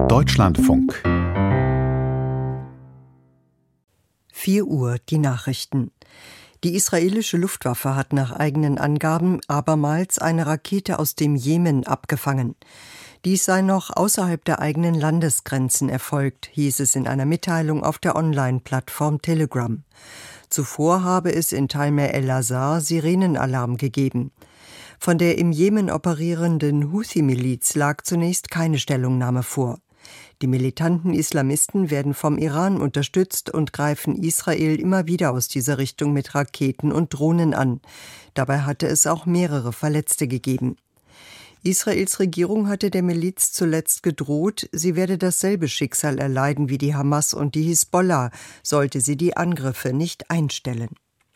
Deutschlandfunk. 4 Uhr, die Nachrichten. Die israelische Luftwaffe hat nach eigenen Angaben abermals eine Rakete aus dem Jemen abgefangen. Dies sei noch außerhalb der eigenen Landesgrenzen erfolgt, hieß es in einer Mitteilung auf der Online-Plattform Telegram. Zuvor habe es in Talmer el-Azhar Sirenenalarm gegeben. Von der im Jemen operierenden Houthi-Miliz lag zunächst keine Stellungnahme vor. Die militanten Islamisten werden vom Iran unterstützt und greifen Israel immer wieder aus dieser Richtung mit Raketen und Drohnen an. Dabei hatte es auch mehrere Verletzte gegeben. Israels Regierung hatte der Miliz zuletzt gedroht, sie werde dasselbe Schicksal erleiden wie die Hamas und die Hisbollah, sollte sie die Angriffe nicht einstellen.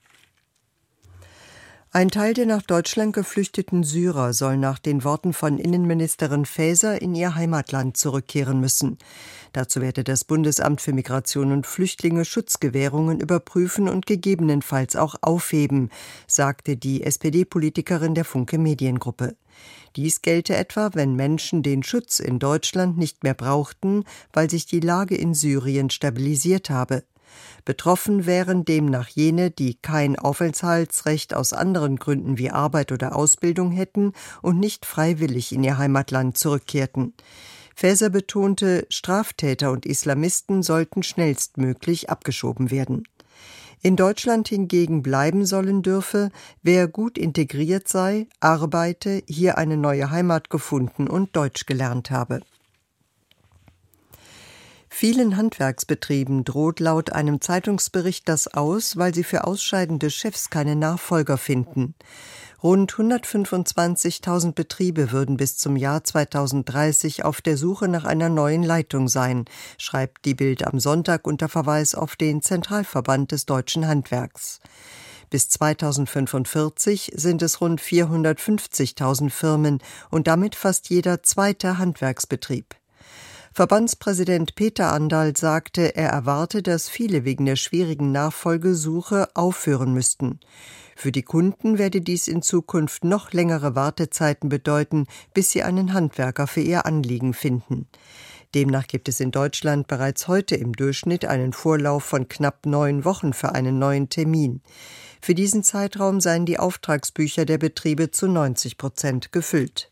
Ein Teil der nach Deutschland geflüchteten Syrer soll nach den Worten von Innenministerin Faeser in ihr Heimatland zurückkehren müssen. Dazu werde das Bundesamt für Migration und Flüchtlinge Schutzgewährungen überprüfen und gegebenenfalls auch aufheben, sagte die SPD-Politikerin der Funke Mediengruppe. Dies gelte etwa, wenn Menschen den Schutz in Deutschland nicht mehr brauchten, weil sich die Lage in Syrien stabilisiert habe. Betroffen wären demnach jene, die kein Aufenthaltsrecht aus anderen Gründen wie Arbeit oder Ausbildung hätten und nicht freiwillig in ihr Heimatland zurückkehrten. Faeser betonte, Straftäter und Islamisten sollten schnellstmöglich abgeschoben werden. In Deutschland hingegen bleiben sollen dürfe, wer gut integriert sei, arbeite, hier eine neue Heimat gefunden und Deutsch gelernt habe. Vielen Handwerksbetrieben droht laut einem Zeitungsbericht das aus, weil sie für ausscheidende Chefs keine Nachfolger finden. Rund 125.000 Betriebe würden bis zum Jahr 2030 auf der Suche nach einer neuen Leitung sein, schreibt die Bild am Sonntag unter Verweis auf den Zentralverband des deutschen Handwerks. Bis 2045 sind es rund 450.000 Firmen und damit fast jeder zweite Handwerksbetrieb. Verbandspräsident Peter Anderl sagte, er erwarte, dass viele wegen der schwierigen Nachfolgesuche aufhören müssten. Für die Kunden werde dies in Zukunft noch längere Wartezeiten bedeuten, bis sie einen Handwerker für ihr Anliegen finden. Demnach gibt es in Deutschland bereits heute im Durchschnitt einen Vorlauf von knapp 9 Wochen für einen neuen Termin. Für diesen Zeitraum seien die Auftragsbücher der Betriebe zu 90% gefüllt.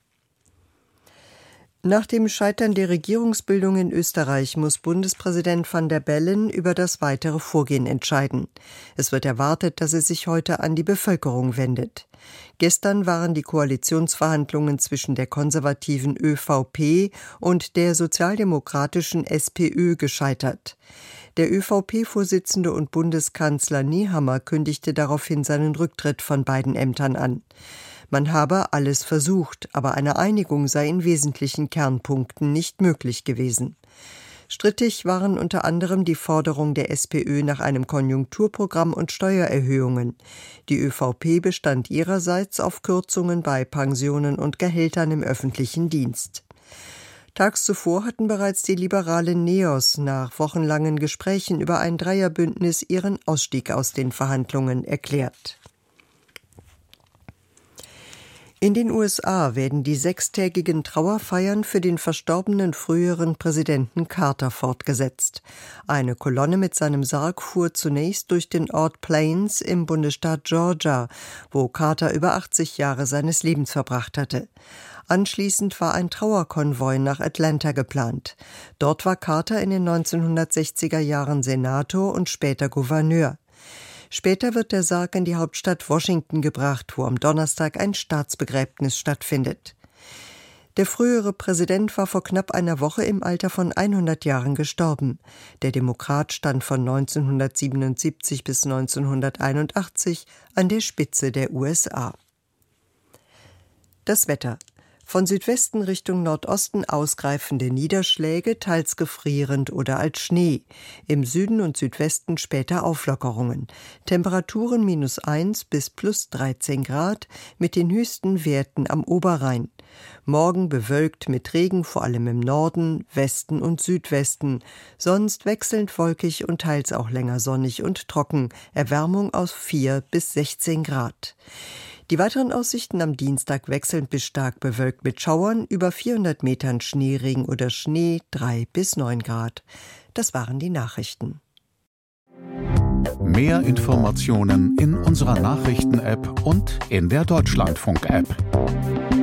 Nach dem Scheitern der Regierungsbildung in Österreich muss Bundespräsident Van der Bellen über das weitere Vorgehen entscheiden. Es wird erwartet, dass er sich heute an die Bevölkerung wendet. Gestern waren die Koalitionsverhandlungen zwischen der konservativen ÖVP und der sozialdemokratischen SPÖ gescheitert. Der ÖVP-Vorsitzende und Bundeskanzler Nehammer kündigte daraufhin seinen Rücktritt von beiden Ämtern an. Man habe alles versucht, aber eine Einigung sei in wesentlichen Kernpunkten nicht möglich gewesen. Strittig waren unter anderem die Forderung der SPÖ nach einem Konjunkturprogramm und Steuererhöhungen. Die ÖVP bestand ihrerseits auf Kürzungen bei Pensionen und Gehältern im öffentlichen Dienst. Tags zuvor hatten bereits die liberalen Neos nach wochenlangen Gesprächen über ein Dreierbündnis ihren Ausstieg aus den Verhandlungen erklärt. In den USA werden die 6-tägigen Trauerfeiern für den verstorbenen früheren Präsidenten Carter fortgesetzt. Eine Kolonne mit seinem Sarg fuhr zunächst durch den Ort Plains im Bundesstaat Georgia, wo Carter über 80 Jahre seines Lebens verbracht hatte. Anschließend war ein Trauerkonvoi nach Atlanta geplant. Dort war Carter in den 1960er Jahren Senator und später Gouverneur. Später wird der Sarg in die Hauptstadt Washington gebracht, wo am Donnerstag ein Staatsbegräbnis stattfindet. Der frühere Präsident war vor knapp einer Woche im Alter von 100 Jahren gestorben. Der Demokrat stand von 1977 bis 1981 an der Spitze der USA. Das Wetter. Von Südwesten Richtung Nordosten ausgreifende Niederschläge, teils gefrierend oder als Schnee. Im Süden und Südwesten später Auflockerungen. Temperaturen -1 bis +13 Grad mit den höchsten Werten am Oberrhein. Morgen bewölkt mit Regen, vor allem im Norden, Westen und Südwesten. Sonst wechselnd wolkig und teils auch länger sonnig und trocken. Erwärmung aus 4 bis 16 Grad. Die weiteren Aussichten am Dienstag wechselnd bis stark bewölkt mit Schauern, über 400 Metern Schneeregen oder Schnee, 3 bis 9 Grad. Das waren die Nachrichten. Mehr Informationen in unserer Nachrichten-App und in der Deutschlandfunk-App.